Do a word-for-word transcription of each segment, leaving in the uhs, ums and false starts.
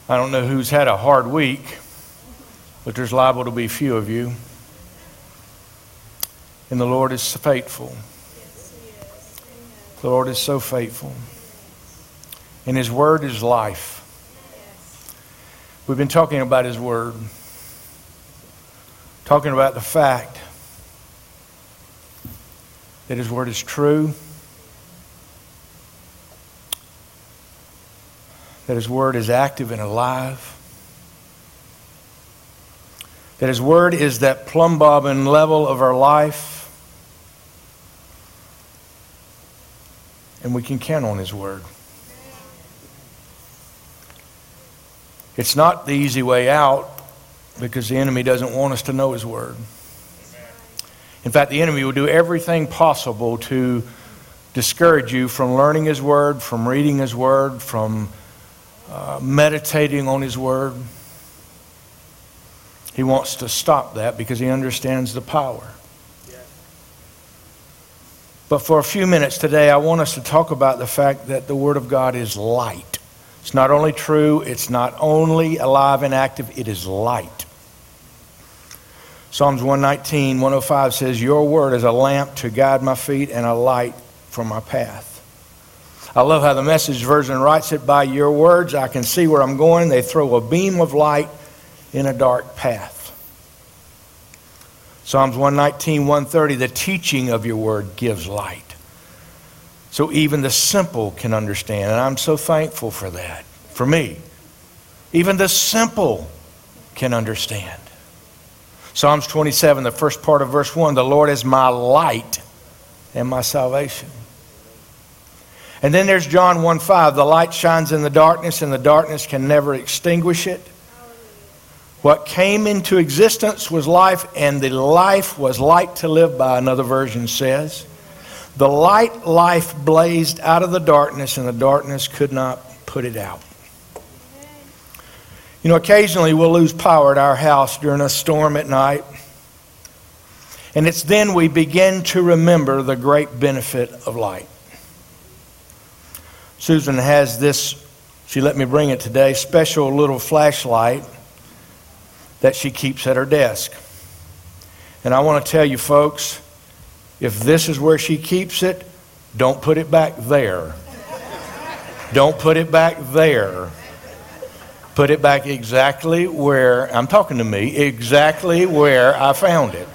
I don't know who's had a hard week, but there's liable to be few of you. And the Lord is faithful. The Lord is so faithful. And His Word is life. We've been talking about His Word. Talking about the fact that His Word is true. That His Word is active and alive. That His Word is that plumb bobbin level of our life. And we can count on His Word. It's not the easy way out because the enemy doesn't want us to know His Word. In fact, the enemy will do everything possible to discourage you from learning His Word, from reading His Word, from uh, meditating on His Word. He wants to stop that because he understands the power. But for a few minutes today, I want us to talk about the fact that the Word of God is light. It's not only true, it's not only alive and active, it is light. Psalms one nineteen, one oh five says, "Your word is a lamp to guide my feet and a light for my path." I love how the Message version writes it, "By your words I can see where I'm going. They throw a beam of light in a dark path." Psalms one nineteen, one thirty, "The teaching of your word gives light." So even the simple can understand. And I'm so thankful for that. For me, even the simple can understand. Psalms twenty-seven, the first part of verse one, "The Lord is my light and my salvation." And then there's John one five, "The light shines in the darkness and the darkness can never extinguish it. What came into existence was life, and the life was light to live by," another version says. The light life blazed out of the darkness, and the darkness could not put it out. You know, occasionally we'll lose power at our house during a storm at night. And it's then we begin to remember the great benefit of light. Susan has this, she let me bring it today, special little flashlight that she keeps at her desk. And I want to tell you folks, if this is where she keeps it, don't put it back there. Don't put it back there. Put it back exactly where, I'm talking to me, exactly where I found it.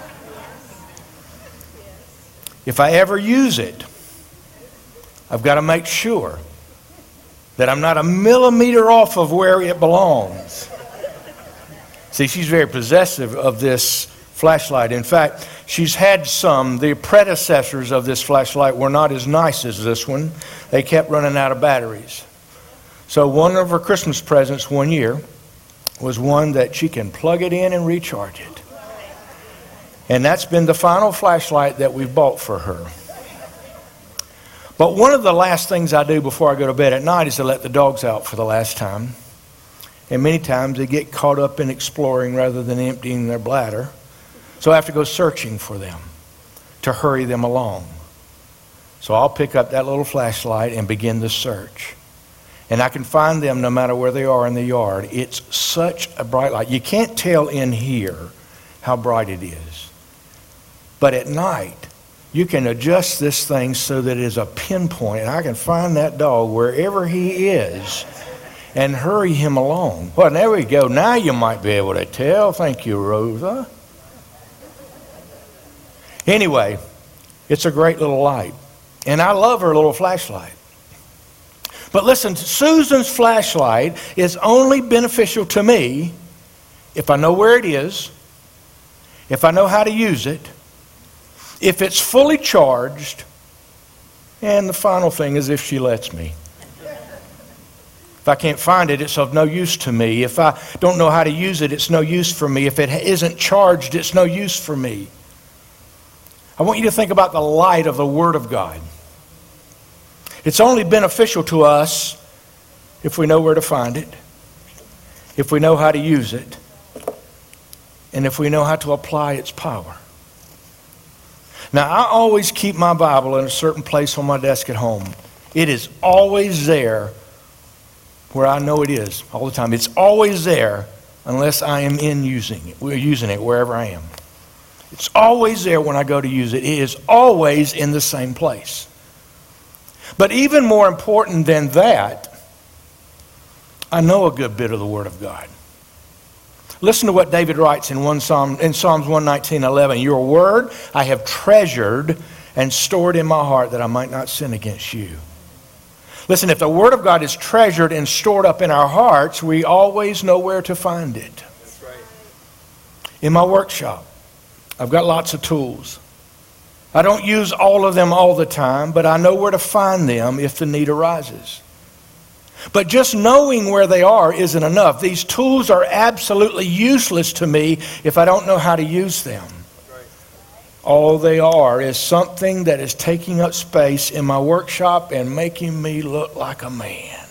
If I ever use it, I've got to make sure that I'm not a millimeter off of where it belongs. See, she's very possessive of this flashlight. In fact, she's had some. The predecessors of this flashlight were not as nice as this one. They kept running out of batteries. So one of her Christmas presents one year was one that she can plug it in and recharge it. And that's been the final flashlight that we've bought for her. But one of the last things I do before I go to bed at night is to let the dogs out for the last time. And many times they get caught up in exploring rather than emptying their bladder. So I have to go searching for them to hurry them along. So I'll pick up that little flashlight and begin the search. And I can find them no matter where they are in the yard. It's such a bright light. You can't tell in here how bright it is. But at night, you can adjust this thing so that it is a pinpoint. And I can find that dog wherever he is and hurry him along. Well, there we go. Now you might be able to tell. Thank you, Rosa. Anyway, it's a great little light. And I love her little flashlight. But listen, Susan's flashlight is only beneficial to me if I know where it is, if I know how to use it, if it's fully charged, and the final thing is if she lets me. If I can't find it, it's of no use to me. If I don't know how to use it, it's no use for me. If it isn't charged, it's no use for me. I want you to think about the light of the Word of God. It's only beneficial to us if we know where to find it, if we know how to use it, and if we know how to apply its power. Now, I always keep my Bible in a certain place on my desk at home. It is always there where I know it is all the time. It's always there unless I am in using it. We're using it wherever I am. It's always there when I go to use it. It is always in the same place. But even more important than that, I know a good bit of the Word of God. Listen to what David writes in one Psalm, in Psalms one nineteen, eleven. Your word I have treasured and stored in my heart that I might not sin against you. Listen, if the Word of God is treasured and stored up in our hearts, we always know where to find it. That's right. In my workshop, I've got lots of tools. I don't use all of them all the time, but I know where to find them if the need arises. But just knowing where they are isn't enough. These tools are absolutely useless to me if I don't know how to use them. Right. All they are is something that is taking up space in my workshop and making me look like a man.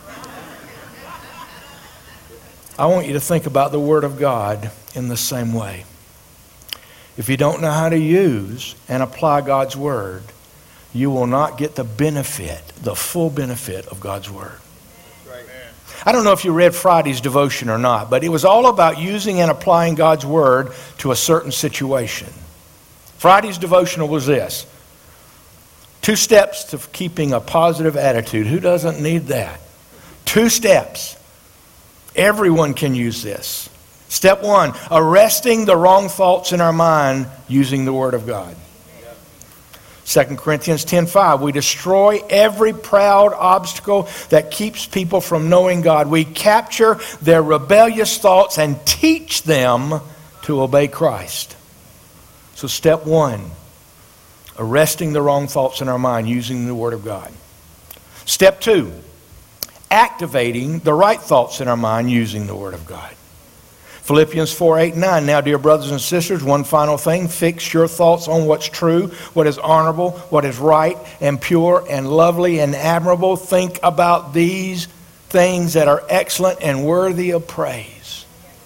I want you to think about the Word of God in the same way. If you don't know how to use and apply God's Word, you will not get the benefit, the full benefit of God's Word. I don't know if you read Friday's devotion or not, but it was all about using and applying God's Word to a certain situation. Friday's devotional was this: two steps to keeping a positive attitude. Who doesn't need that? Two steps. Everyone can use this. Step one, arresting the wrong thoughts in our mind using the Word of God. Second Corinthians ten five, we destroy every proud obstacle that keeps people from knowing God. We capture their rebellious thoughts and teach them to obey Christ. So step one, arresting the wrong thoughts in our mind using the Word of God. Step two, activating the right thoughts in our mind using the Word of God. Philippians four, eight, nine. Now, dear brothers and sisters, one final thing. Fix your thoughts on what's true, what is honorable, what is right and pure and lovely and admirable. Think about these things that are excellent and worthy of praise.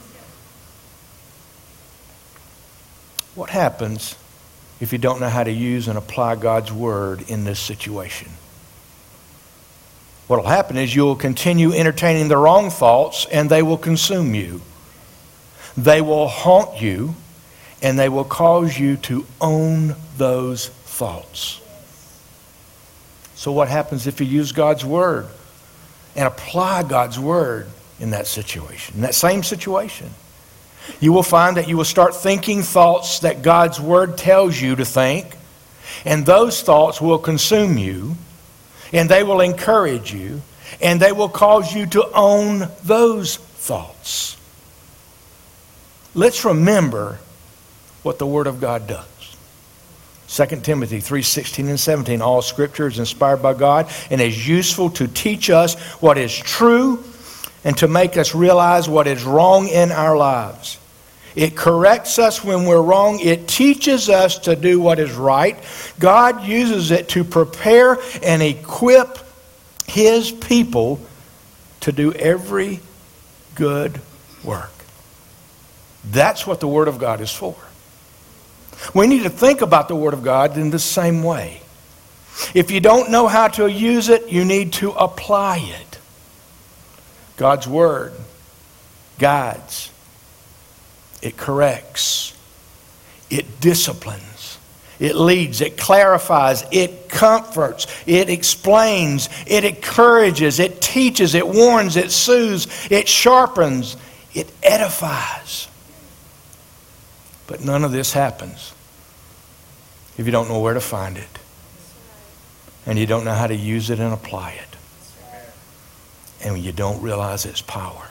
What happens if you don't know how to use and apply God's Word in this situation? What will happen is you'll continue entertaining the wrong thoughts and they will consume you. They will haunt you, and they will cause you to own those thoughts. So what happens if you use God's Word and apply God's Word in that situation, in that same situation? You will find that you will start thinking thoughts that God's Word tells you to think, and those thoughts will consume you, and they will encourage you, and they will cause you to own those thoughts. Let's remember what the Word of God does. Second Timothy three, sixteen and seventeen. All Scripture is inspired by God and is useful to teach us what is true and to make us realize what is wrong in our lives. It corrects us when we're wrong. It teaches us to do what is right. God uses it to prepare and equip His people to do every good work. That's what the Word of God is for. We need to think about the Word of God in the same way. If you don't know how to use it, you need to apply it. God's Word guides. It corrects. It disciplines. It leads. It clarifies. It comforts. It explains. It encourages. It teaches. It warns. It soothes. It sharpens. It edifies. But none of this happens if you don't know where to find it and you don't know how to use it and apply it and you don't realize its power.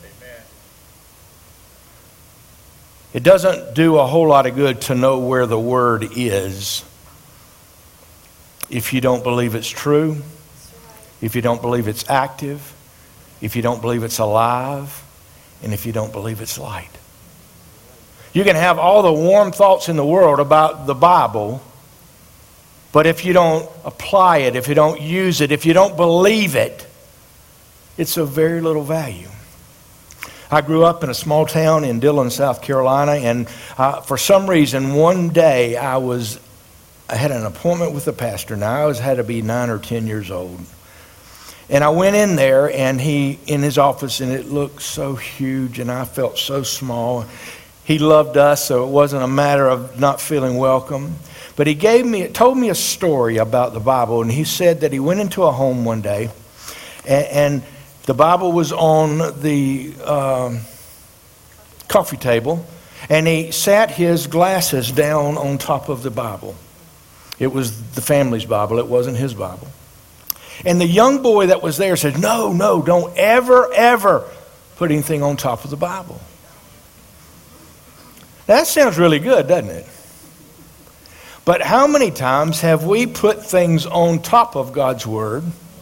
It doesn't do a whole lot of good to know where the Word is if you don't believe it's true, if you don't believe it's active, if you don't believe it's alive, and if you don't believe it's light. You can have all the warm thoughts in the world about the Bible, but if you don't apply it, if you don't use it, if you don't believe it, it's of very little value. I grew up in a small town in Dillon, South Carolina, and uh, for some reason, one day I was, I had an appointment with the pastor. Now I was had to be nine or ten years old. And I went in there, and he, in his office, and it looked so huge, and I felt so small. He loved us, so it wasn't a matter of not feeling welcome. But he gave me, told me a story about the Bible, and he said that he went into a home one day, and, and the Bible was on the um, coffee table, and he sat his glasses down on top of the Bible. It was the family's Bible. It wasn't his Bible. And the young boy that was there said, no, no, don't ever, ever put anything on top of the Bible. That sounds really good, doesn't it? But how many times have we put things on top of God's Word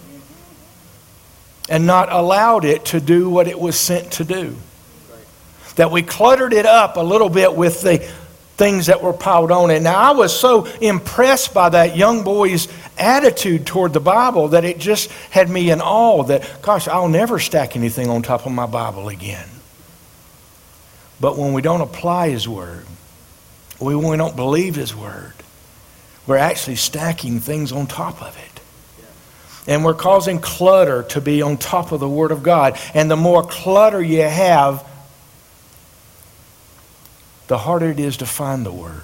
and not allowed it to do what it was sent to do? That we cluttered it up a little bit with the things that were piled on it. Now, I was so impressed by that young boy's attitude toward the Bible that it just had me in awe that, gosh, I'll never stack anything on top of my Bible again. But when we don't apply His Word, when we don't believe His Word, we're actually stacking things on top of it. And we're causing clutter to be on top of the Word of God. And the more clutter you have, the harder it is to find the Word.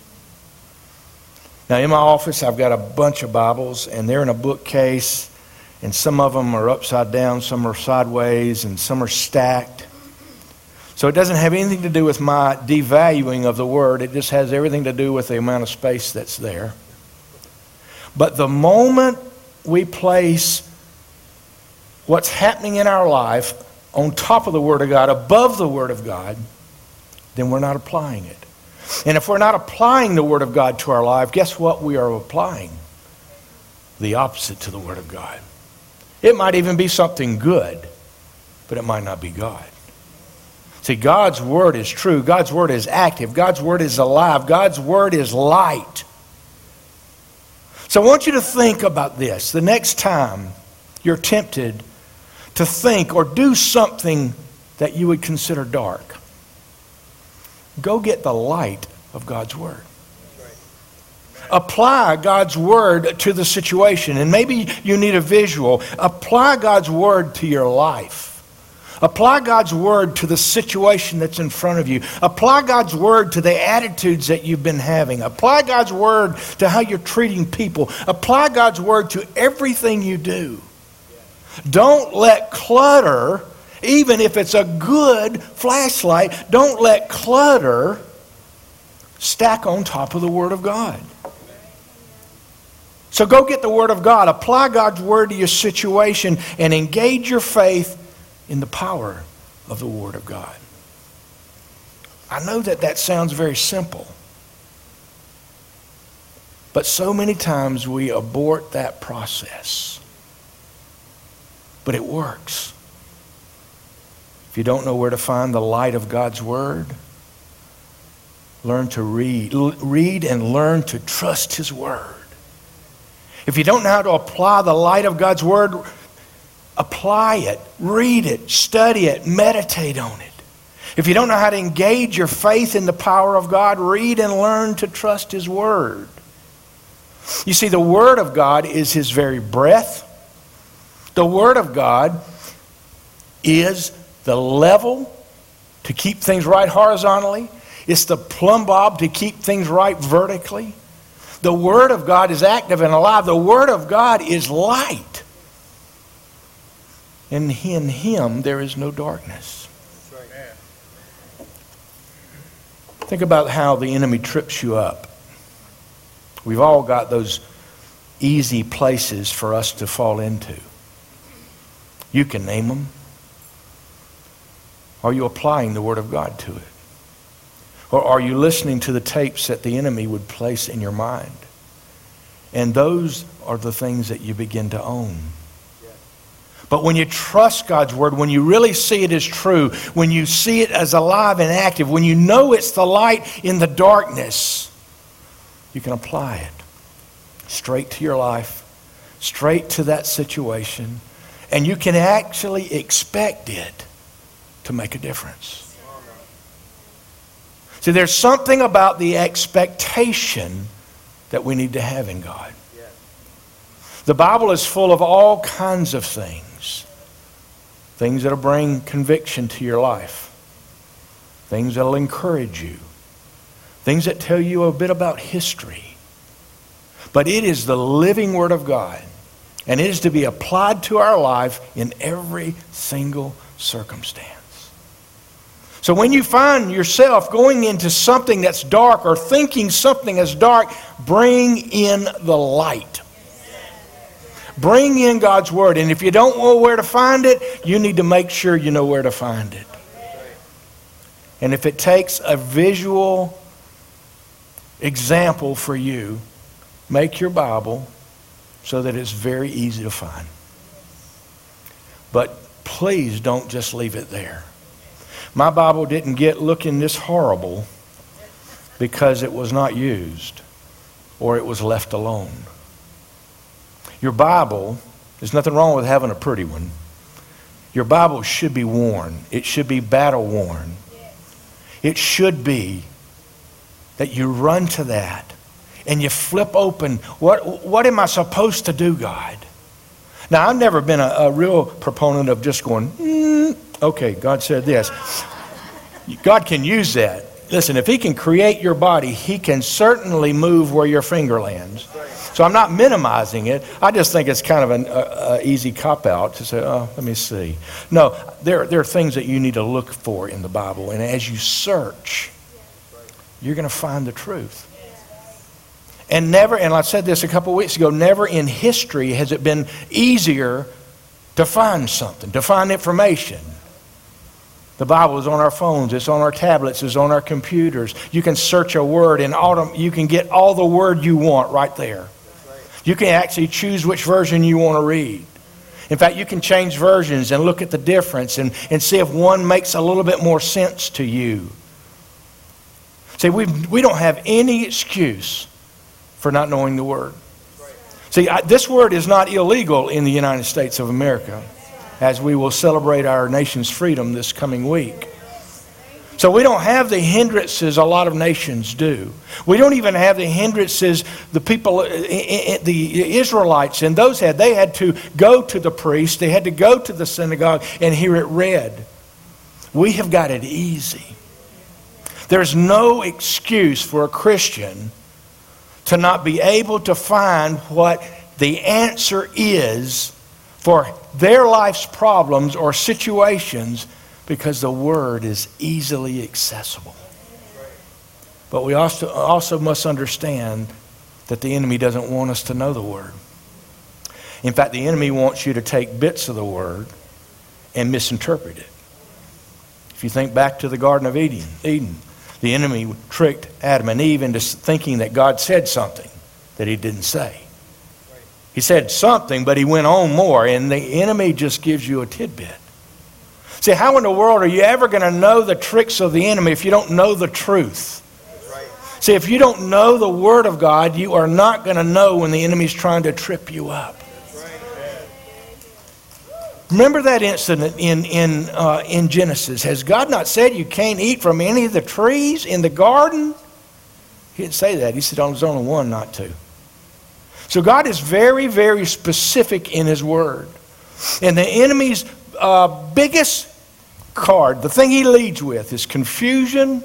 Now, in my office, I've got a bunch of Bibles, and they're in a bookcase, and some of them are upside down, some are sideways, and some are stacked. So it doesn't have anything to do with my devaluing of the Word. It just has everything to do with the amount of space that's there. But the moment we place what's happening in our life on top of the Word of God, above the Word of God, then we're not applying it. And if we're not applying the Word of God to our life, guess what we are applying? The opposite to the Word of God. It might even be something good, but it might not be God. See, God's Word is true. God's Word is active. God's Word is alive. God's Word is light. So I want you to think about this. The next time you're tempted to think or do something that you would consider dark, go get the light of God's Word. Apply God's Word to the situation. And maybe you need a visual. Apply God's Word to your life. Apply God's Word to the situation that's in front of you. Apply God's Word to the attitudes that you've been having. Apply God's Word to how you're treating people. Apply God's Word to everything you do. Don't let clutter, even if it's a good flashlight, don't let clutter stack on top of the Word of God. So go get the Word of God. Apply God's Word to your situation and engage your faith in the power of the Word of God. I know that that sounds very simple, but so many times we abort that process. But it works. If you don't know where to find the light of God's Word, learn to read. L- read and learn to trust His Word. If you don't know how to apply the light of God's Word, apply it, read it, study it, meditate on it. If you don't know how to engage your faith in the power of God, read and learn to trust His Word. You see, the Word of God is His very breath. The Word of God is the level to keep things right horizontally. It's the plumb bob to keep things right vertically. The Word of God is active and alive. The Word of God is light. And in Him there is no darkness. That's right. Think about how the enemy trips you up. We've all got those easy places for us to fall into. You can name them. Are you applying the Word of God to it? Or are you listening to the tapes that the enemy would place in your mind? And those are the things that you begin to own. But when you trust God's Word, when you really see it as true, when you see it as alive and active, when you know it's the light in the darkness, you can apply it straight to your life, straight to that situation, and you can actually expect it to make a difference. See, there's something about the expectation that we need to have in God. The Bible is full of all kinds of things. Things that will bring conviction to your life. Things that will encourage you. Things that tell you a bit about history. But it is the living Word of God. And it is to be applied to our life in every single circumstance. So when you find yourself going into something that's dark or thinking something is dark, bring in the light. Bring in God's Word. And if you don't know where to find it, you need to make sure you know where to find it. And if it takes a visual example for you, make your Bible so that it's very easy to find. But please don't just leave it there. My Bible didn't get looking this horrible because it was not used or it was left alone. Your Bible, there's nothing wrong with having a pretty one. Your Bible should be worn. It should be battle worn. It should be that you run to that and you flip open, what, what am I supposed to do, God? Now, I've never been a, a real proponent of just going, mm, okay, God said this. God can use that. Listen, if He can create your body, He can certainly move where your finger lands. So I'm not minimizing it. I just think it's kind of an uh, uh, easy cop-out to say, oh, let me see. No, there, there are things that you need to look for in the Bible. And as you search, you're going to find the truth. And never, and I said this a couple of weeks ago, never in history has it been easier to find something, to find information. The Bible is on our phones, it's on our tablets, it's on our computers. You can search a word and autom- you can get all the word you want right there. You can actually choose which version you want to read. In fact, you can change versions and look at the difference and, and see if one makes a little bit more sense to you. See, we we don't have any excuse for not knowing the Word. See, I, this Word is not illegal in the United States of America, as we will celebrate our nation's freedom this coming week. So we don't have the hindrances a lot of nations do. We don't even have the hindrances the people, the Israelites and those had. They had to go to the priest, they had to go to the synagogue and hear it read. We have got it easy. There's no excuse for a Christian to not be able to find what the answer is for their life's problems or situations because the Word is easily accessible. But we also, also must understand that the enemy doesn't want us to know the Word. In fact, the enemy wants you to take bits of the Word and misinterpret it. If you think back to the Garden of Eden, Eden, the enemy tricked Adam and Eve into thinking that God said something that He didn't say. He said something, but He went on more, and the enemy just gives you a tidbit. See, how in the world are you ever going to know the tricks of the enemy if you don't know the truth? See, if you don't know the Word of God, you are not going to know when the enemy's trying to trip you up. Remember that incident in, in, uh, in Genesis. Has God not said you can't eat from any of the trees in the garden? He didn't say that. He said there's only one not to. So God is very, very specific in His Word. And the enemy's uh, biggest card, the thing he leads with, is confusion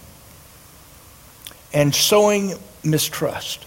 and sowing mistrust.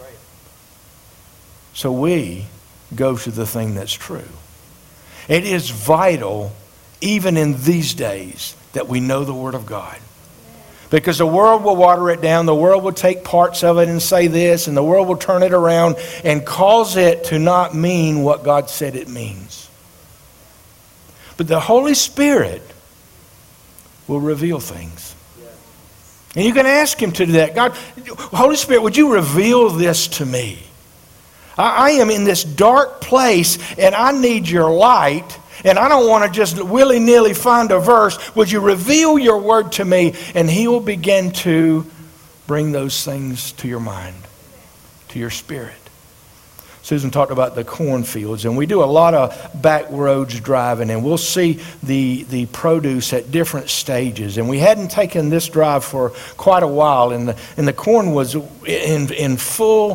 So we go to the thing that's true. It is vital, even in these days, that we know the Word of God. Because the world will water it down, the world will take parts of it and say this, and the world will turn it around and cause it to not mean what God said it means. But the Holy Spirit will reveal things. And you can ask Him to do that. God, Holy Spirit, would you reveal this to me? I am in this dark place and I need your light, and I don't want to just willy-nilly find a verse. Would you reveal your Word to me? And He will begin to bring those things to your mind, to your spirit. Susan talked about the cornfields, and we do a lot of back roads driving, and we'll see the, the produce at different stages. And we hadn't taken this drive for quite a while, and the, and the corn was in, in full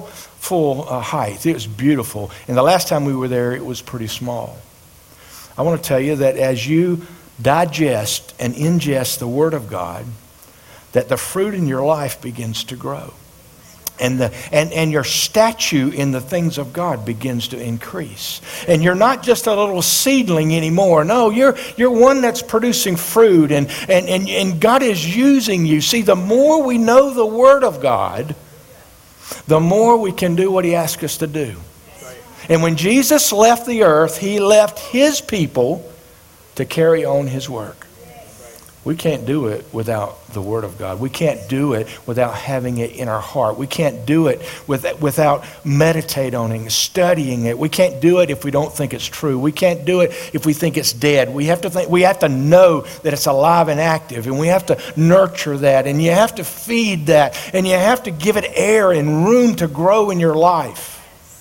full uh, height. It was beautiful. And the last time we were there, it was pretty small. I want to tell you that as you digest and ingest the Word of God, that the fruit in your life begins to grow. And, the, and, and your stature in the things of God begins to increase. And you're not just a little seedling anymore. No, you're, you're one that's producing fruit. And, and, and, and God is using you. See, the more we know the Word of God, the more we can do what He asks us to do. And when Jesus left the earth, He left His people to carry on His work. We can't do it without the Word of God. We can't do it without having it in our heart. We can't do it with, without meditating on it, studying it. We can't do it if we don't think it's true. We can't do it if we think it's dead. We have to think, we have to know that it's alive and active, and we have to nurture that, and you have to feed that, and you have to give it air and room to grow in your life.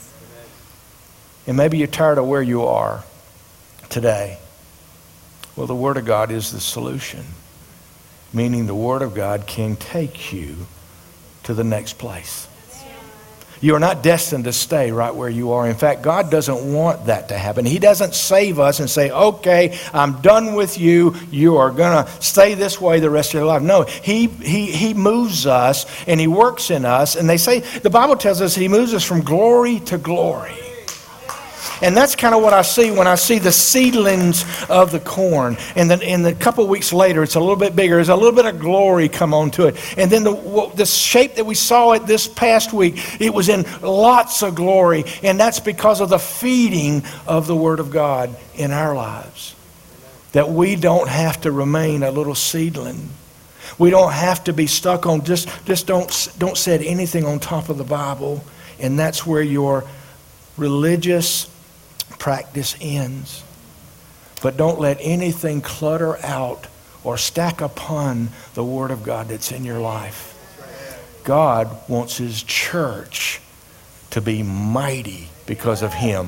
And maybe you're tired of where you are today. Well, the Word of God is the solution, meaning the Word of God can take you to the next place. You are not destined to stay right where you are. In fact, God doesn't want that to happen. He doesn't save us and say, okay, I'm done with you. You are going to stay this way the rest of your life. No, he, he, he moves us and He works in us. And they say, the Bible tells us He moves us from glory to glory. And that's kind of what I see when I see the seedlings of the corn. And then in a couple of weeks later, it's a little bit bigger. There's a little bit of glory come onto it. And then the, the shape that we saw it this past week, it was in lots of glory. And that's because of the feeding of the Word of God in our lives. That we don't have to remain a little seedling. We don't have to be stuck on, just, just don't, don't set anything on top of the Bible. And that's where your religious practice ends. But don't let anything clutter out or stack upon the Word of God that's in your life. God wants His church to be mighty because of Him.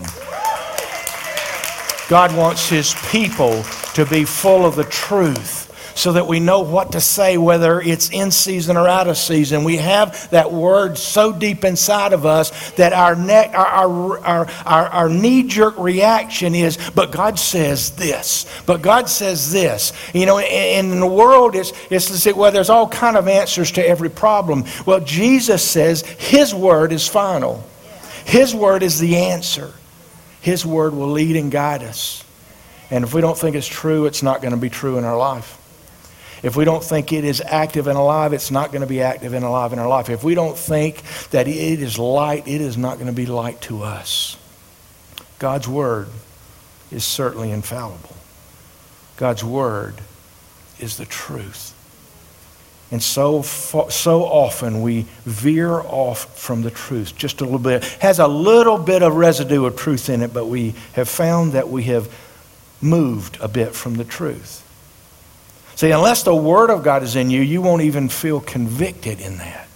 God wants His people to be full of the truth, so that we know what to say, whether it's in season or out of season. We have that Word so deep inside of us that our neck, our, our, our, our, our knee-jerk reaction is, but God says this. But God says this. You know, and in the world, it's, it's to say, well, there's all kind of answers to every problem. Well, Jesus says His Word is final. His Word is the answer. His Word will lead and guide us. And if we don't think it's true, it's not going to be true in our life. If we don't think it is active and alive, it's not going to be active and alive in our life. If we don't think that it is light, it is not going to be light to us. God's Word is certainly infallible. God's Word is the truth. And so, so often we veer off from the truth just a little bit. It has a little bit of residue of truth in it, but we have found that we have moved a bit from the truth. See, unless the Word of God is in you, you won't even feel convicted in that.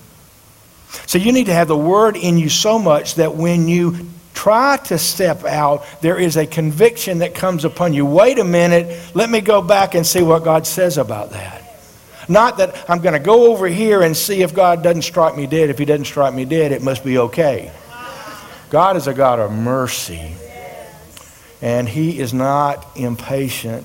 So you need to have the Word in you so much that when you try to step out, there is a conviction that comes upon you. Wait a minute, let me go back and see what God says about that. Not that I'm going to go over here and see if God doesn't strike me dead. If He doesn't strike me dead, it must be okay. God is a God of mercy. And He is not impatient.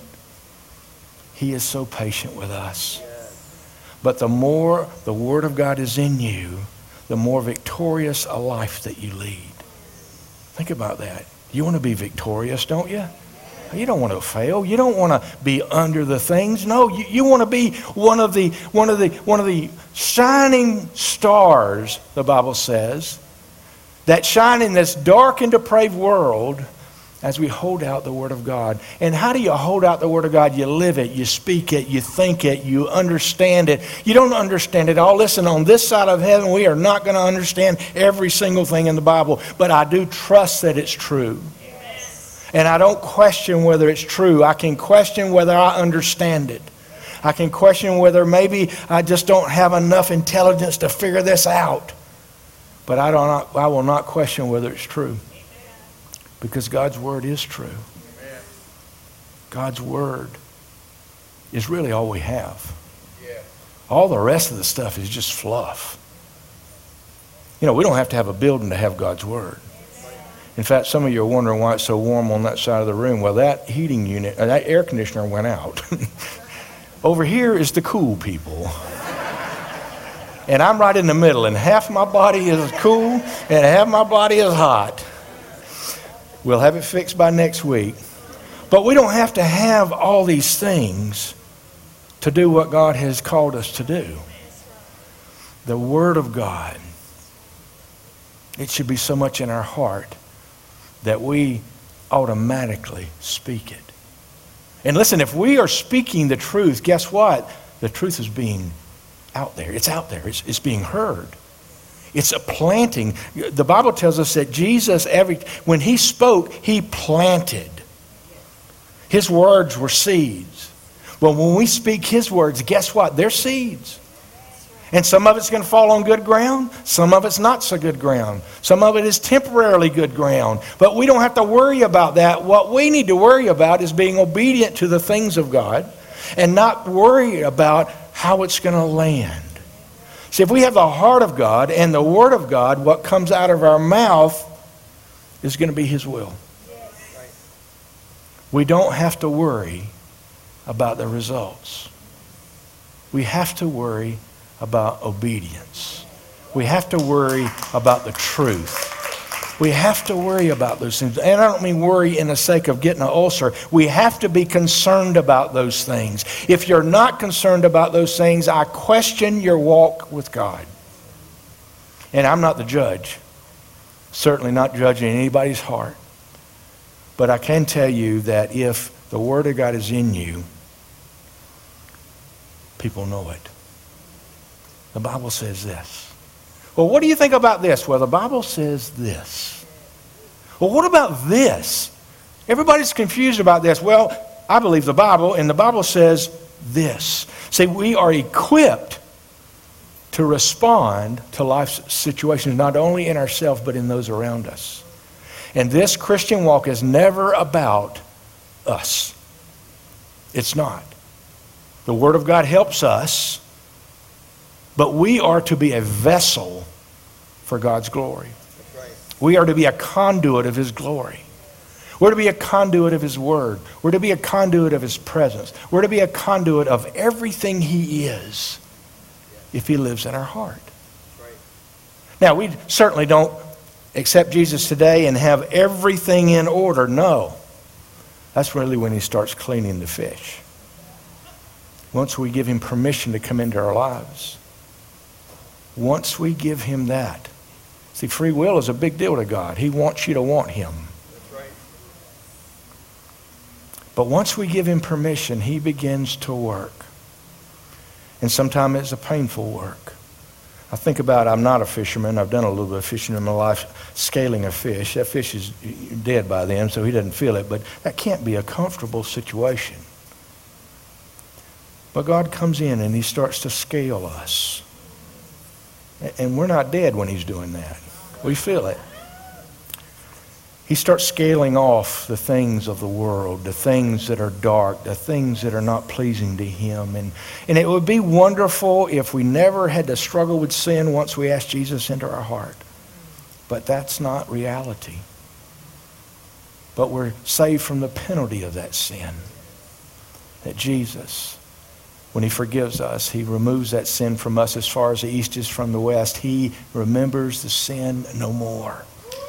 He is so patient with us. But the more the Word of God is in you, the more victorious a life that you lead. Think about that. You want to be victorious, don't you? You don't want to fail. You don't want to be under the things. No, you, you want to be one of the one of the one of the shining stars, the Bible says, that shine in this dark and depraved world as we hold out the Word of God. And how do you hold out the Word of God? You live it, you speak it, you think it, you understand it. You don't understand it all. Listen, on this side of heaven, we are not going to understand every single thing in the Bible, but I do trust that it's true. And I don't question whether it's true. I can question whether I understand it. I can question whether maybe I just don't have enough intelligence to figure this out. But I don't. I will not question whether it's true. Because God's Word is true. God's Word is really all we have. All the rest of the stuff is just fluff. You know, we don't have to have a building to have God's Word. In fact, some of you are wondering why it's so warm on that side of the room. Well, that heating unit, uh, that air conditioner went out. Over here is the cool people. And I'm right in the middle, and half my body is cool and half my body is hot. We'll have it fixed by next week. But we don't have to have all these things to do what God has called us to do. The Word of God. It should be so much in our heart that we automatically speak it. And listen, if we are speaking the truth, guess what? The truth is being out there. It's out there. It's, it's being heard. It's a planting. The Bible tells us that Jesus, every when he spoke, he planted. His words were seeds. Well, when we speak his words, guess what? They're seeds. And some of it's going to fall on good ground. Some of it's not so good ground. Some of it is temporarily good ground. But we don't have to worry about that. What we need to worry about is being obedient to the things of God and not worry about how it's going to land. See, if we have the heart of God and the Word of God, what comes out of our mouth is going to be his will. We don't have to worry about the results. We have to worry about obedience. We have to worry about the truth. We have to worry about those things. And I don't mean worry in the sake of getting an ulcer. We have to be concerned about those things. If you're not concerned about those things, I question your walk with God. And I'm not the judge. Certainly not judging anybody's heart. But I can tell you that if the Word of God is in you, people know it. The Bible says this. Well, what do you think about this? Well, the Bible says this. Well, what about this? Everybody's confused about this. Well, I believe the Bible, and the Bible says this. See, we are equipped to respond to life's situations, not only in ourselves, but in those around us. And this Christian walk is never about us. It's not. The Word of God helps us, but we are to be a vessel for God's glory. Right. We are to be a conduit of his glory. We're to be a conduit of his Word. We're to be a conduit of his presence. We're to be a conduit of everything he is if he lives in our heart. Right. Now, we certainly don't accept Jesus today and have everything in order. No. That's really when he starts cleaning the fish. Once we give him permission to come into our lives. Once we give him that. See, free will is a big deal to God. He wants you to want him. That's right. But once we give him permission, he begins to work. And sometimes it's a painful work. I think about, I'm not a fisherman. I've done a little bit of fishing in my life, scaling a fish. That fish is dead by then, so he doesn't feel it. But that can't be a comfortable situation. But God comes in and he starts to scale us. And we're not dead when he's doing that. We feel it. He starts scaling off the things of the world, the things that are dark, the things that are not pleasing to him. And, and it would be wonderful if we never had to struggle with sin once we asked Jesus into our heart. But that's not reality. But we're saved from the penalty of that sin. That Jesus, when he forgives us, he removes that sin from us as far as the east is from the west. He remembers the sin no more.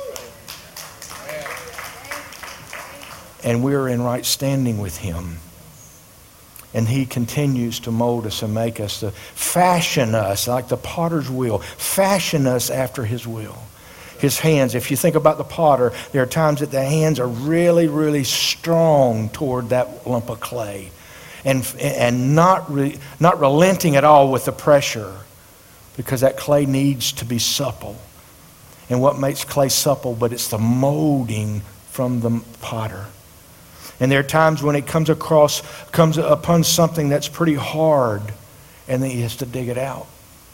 And we're in right standing with him. And he continues to mold us and make us, to fashion us like the potter's wheel, fashion us after his will. His hands, if you think about the potter, there are times that the hands are really, really strong toward that lump of clay. And, and not, re, not relenting at all with the pressure, because that clay needs to be supple. And what makes clay supple? But it's the molding from the potter. And there are times when it comes across, comes upon something that's pretty hard, and then he has to dig it out.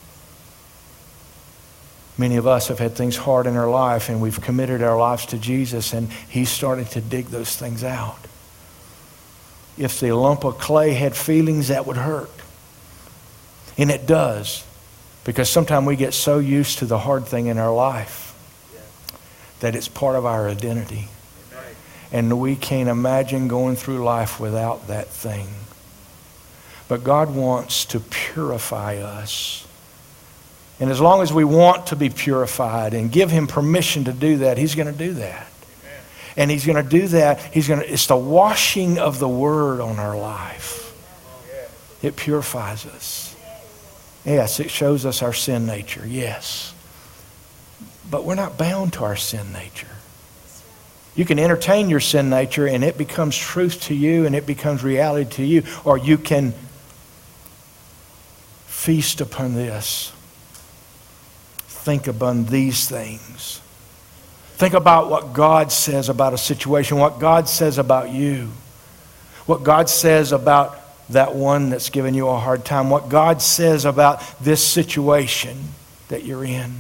Many of us have had things hard in our life, and we've committed our lives to Jesus, and he's starting to dig those things out. If the lump of clay had feelings, that would hurt. And it does. Because sometimes we get so used to the hard thing in our life that it's part of our identity. And we can't imagine going through life without that thing. But God wants to purify us. And as long as we want to be purified and give him permission to do that, he's going to do that. Amen. And he's going to do that. He's going to, it's the washing of the word on our life. It purifies us. Yes, it shows us our sin nature. Yes. But we're not bound to our sin nature. You can entertain your sin nature and it becomes truth to you and it becomes reality to you. Or you can feast upon this. Think upon these things. Think about what God says about a situation, what God says about you, what God says about that one that's giving you a hard time, what God says about this situation that you're in.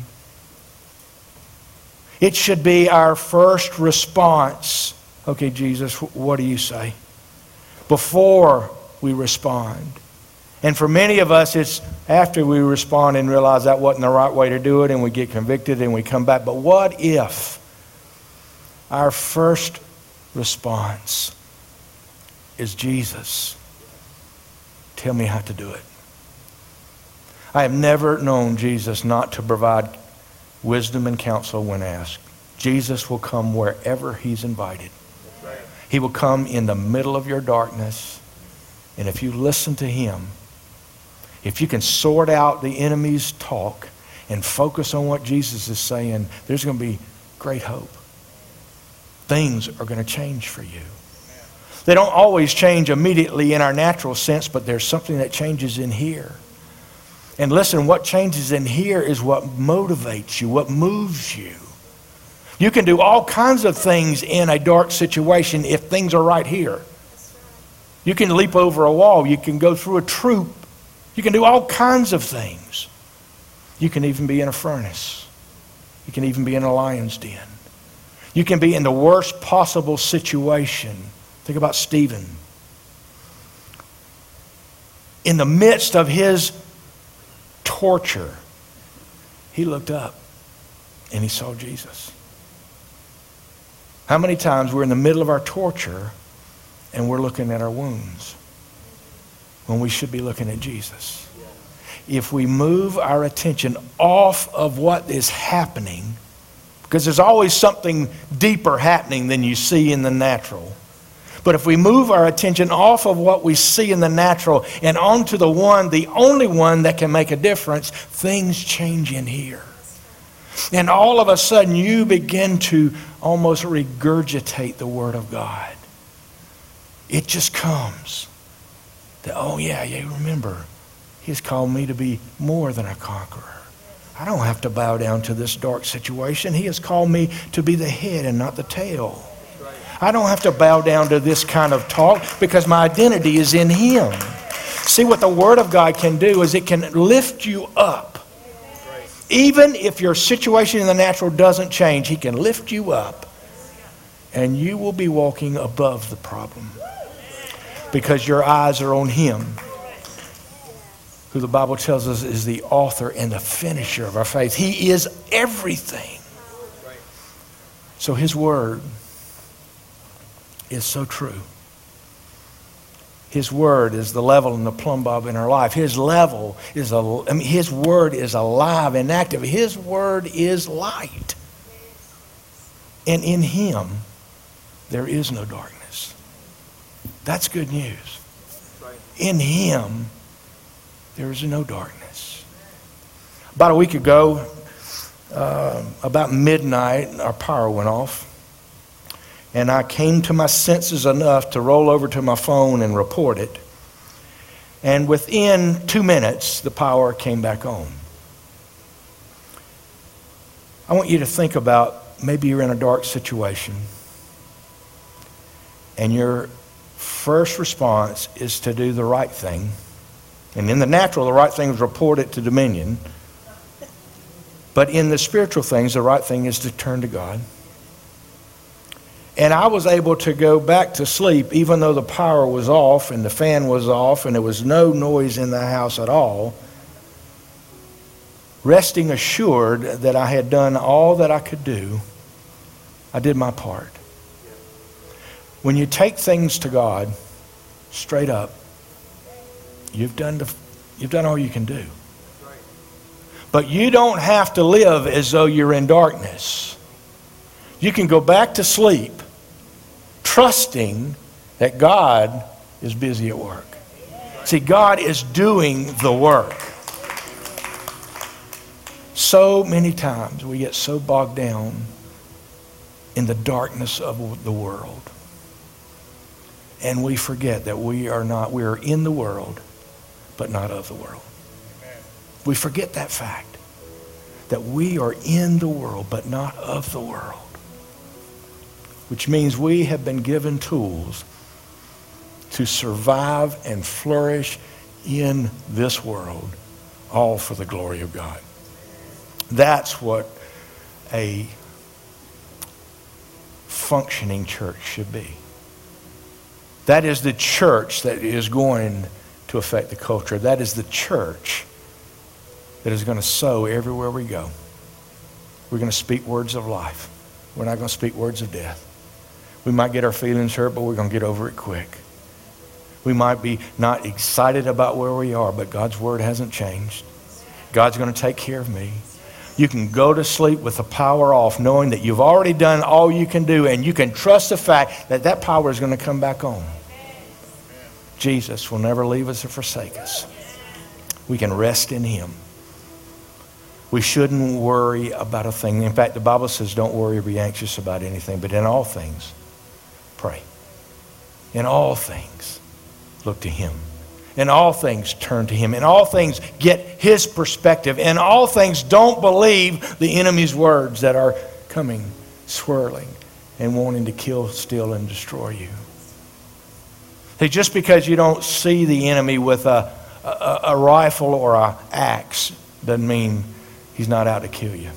It should be our first response. Okay, Jesus, what do you say? Before we respond. And for many of us, it's after we respond and realize that wasn't the right way to do it and we get convicted and we come back. But what if our first response is, Jesus, tell me how to do it. I have never known Jesus not to provide wisdom and counsel when asked. Jesus will come wherever he's invited. He will come in the middle of your darkness. And if you listen to him, if you can sort out the enemy's talk and focus on what Jesus is saying, there's going to be great hope. Things are going to change for you. They don't always change immediately in our natural sense, but there's something that changes in here. And listen, what changes in here is what motivates you, what moves you. You can do all kinds of things in a dark situation if things are right here. You can leap over a wall. You can go through a troop. You can do all kinds of things. You can even be in a furnace. You can even be in a lion's den. You can be in the worst possible situation. Think about Stephen. In the midst of his torture, he looked up and he saw Jesus. How many times we're in the middle of our torture and we're looking at our wounds when we should be looking at Jesus? If we move our attention off of what is happening, because there's always something deeper happening than you see in the natural. But if we move our attention off of what we see in the natural and onto the one, the only one that can make a difference, things change in here. And all of a sudden you begin to almost regurgitate the Word of God. It just comes. That, oh yeah, yeah, remember, He's called me to be more than a conqueror. I don't have to bow down to this dark situation. He has called me to be the head and not the tail. I don't have to bow down to this kind of talk because my identity is in Him. See, what the Word of God can do is it can lift you up. Even if your situation in the natural doesn't change, He can lift you up and you will be walking above the problem because your eyes are on Him, who the Bible tells us is the author and the finisher of our faith. He is everything. So His Word is so true. His Word is the level and the plumb bob in our life. His level is a, I mean, His Word is alive and active. His Word is light. And in Him, there is no darkness. That's good news. In Him, there is no darkness. About a week ago, uh, about midnight, our power went off. And I came to my senses enough to roll over to my phone and report it. And within two minutes, the power came back on. I want you to think about maybe you're in a dark situation. And your first response is to do the right thing. And in the natural, the right thing is report it to Dominion. But in the spiritual things, the right thing is to turn to God. And I was able to go back to sleep even though the power was off and the fan was off and there was no noise in the house at all. resting assured that I had done all that I could do. I did my part. When you take things to God straight up, you've done the, you've done all you can do. But you don't have to live as though you're in darkness. You can go back to sleep trusting that God is busy at work. See, God is doing the work. So many times we get so bogged down in the darkness of the world. And we forget that we are not, we are in the world, but not of the world. We forget that fact, that we are in the world, but not of the world. Which means we have been given tools to survive and flourish in this world, all for the glory of God. That's what a functioning church should be. That is the church that is going to affect the culture. That is the church that is going to sow everywhere we go. We're going to speak words of life. We're not going to speak words of death. We might get our feelings hurt, but we're going to get over it quick. We might be not excited about where we are, but God's word hasn't changed. God's going to take care of me. You can go to sleep with the power off, knowing that you've already done all you can do, and you can trust the fact that that power is going to come back on. Jesus will never leave us or forsake us. We can rest in him. We shouldn't worry about a thing. In fact, the Bible says don't worry or be anxious about anything, but in all things, pray. In all things, look to him. In all things, turn to him. In all things, get his perspective. In all things, don't believe the enemy's words that are coming, swirling, and wanting to kill, steal, and destroy you. See, just because you don't see the enemy with a, a, a rifle or an axe doesn't mean he's not out to kill you.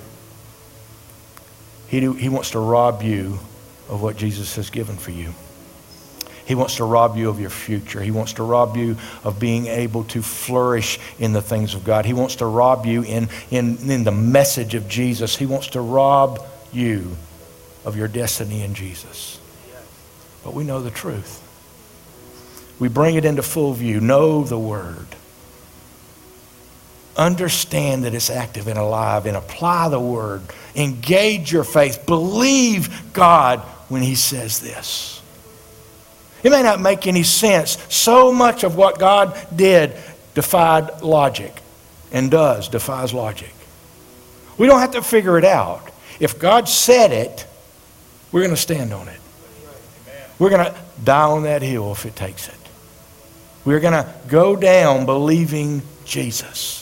He, do, he wants to rob you of what Jesus has given for you. He wants to rob you of your future. He wants to rob you of being able to flourish in the things of God. He wants to rob you in, in, in the message of Jesus. He wants to rob you of your destiny in Jesus. But we know the truth. We bring it into full view. Know the word. Understand that it's active and alive, and apply the word. Engage your faith. Believe God when he says this. It may not make any sense. So much of what God did defied logic, and does, defies logic. We don't have to figure it out. If God said it, we're going to stand on it. We're going to die on that hill if it takes it. We're going to go down believing Jesus.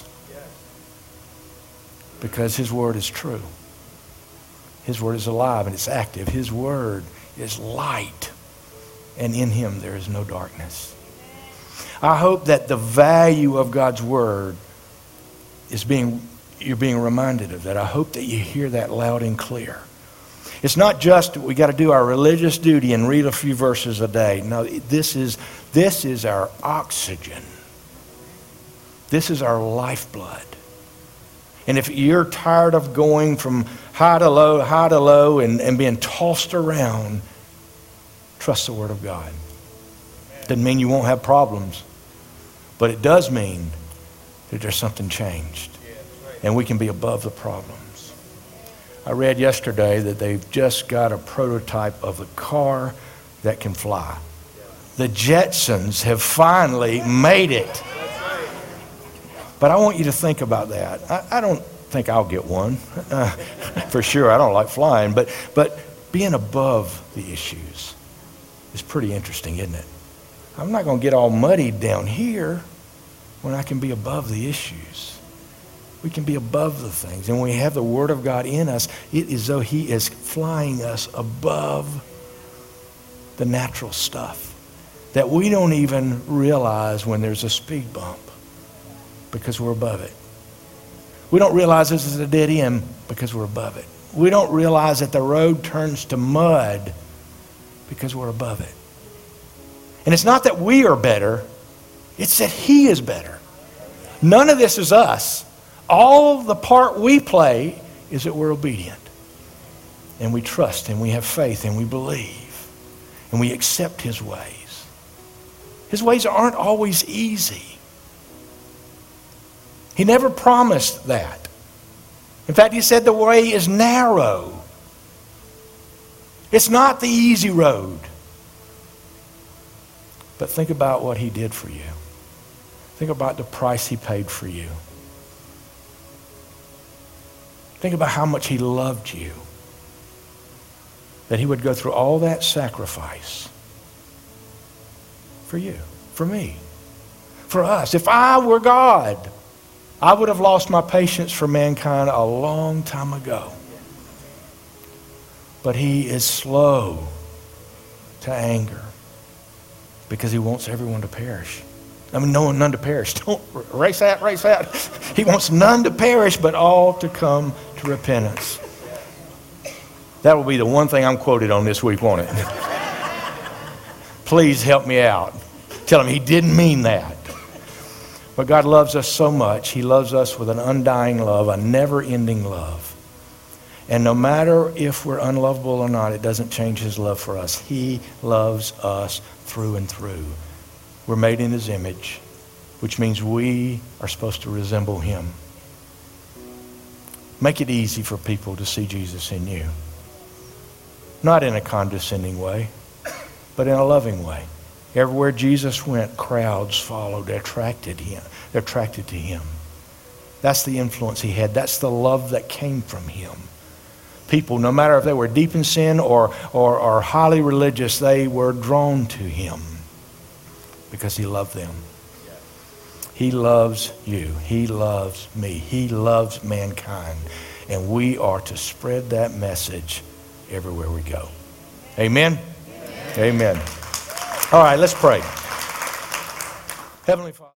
Because his word is true. His word is alive and it's active. His word is light. And in him there is no darkness. I hope that the value of God's word is being, you're being reminded of that. I hope that you hear that loud and clear. It's not just we got to do our religious duty and read a few verses a day. No, this is, this is our oxygen. This is our lifeblood. And if you're tired of going from high to low, high to low, and, and being tossed around, trust the word of God. Doesn't mean you won't have problems, but it does mean that there's something changed, and we can be above the problems. I read yesterday that they've just got a prototype of a car that can fly. The Jetsons have finally made it. But I want you to think about that. I, I don't think I'll get one. Uh, for sure, I don't like flying. But, but being above the issues is pretty interesting, isn't it? I'm not going to get all muddied down here when I can be above the issues. We can be above the things. And when we have the Word of God in us, it is as though he is flying us above the natural stuff that we don't even realize when there's a speed bump, because we're above it. We don't realize this is a dead end because we're above it. We don't realize that the road turns to mud because we're above it. And it's not that we are better, it's that he is better. None of this is us. All the part we play is that we're obedient. And we trust and we have faith and we believe. And we accept his ways. His ways aren't always easy. He never promised that. In fact, he said the way is narrow. It's not the easy road. But think about what he did for you. Think about the price he paid for you. Think about how much he loved you. That he would go through all that sacrifice for you, for me, for us. If I were God, I would have lost my patience for mankind a long time ago. But he is slow to anger because he wants everyone to perish. I mean, no one, none to perish. Don't erase that, erase that. He wants none to perish, but all to come to repentance. That will be the one thing I'm quoted on this week, won't it? Please help me out. Tell him he didn't mean that. But God loves us so much. He loves us with an undying love, a never-ending love. And no matter if we're unlovable or not, it doesn't change his love for us. He loves us through and through. We're made in his image, which means we are supposed to resemble him. Make it easy for people to see Jesus in you. Not in a condescending way, but in a loving way. Everywhere Jesus went, crowds followed, attracted him, attracted to him. That's the influence he had. That's the love that came from him. People, no matter if they were deep in sin or, or, or highly religious, they were drawn to him because he loved them. He loves you. He loves me. He loves mankind. And we are to spread that message everywhere we go. Amen? Amen. Amen. All right, let's pray. Heavenly Father.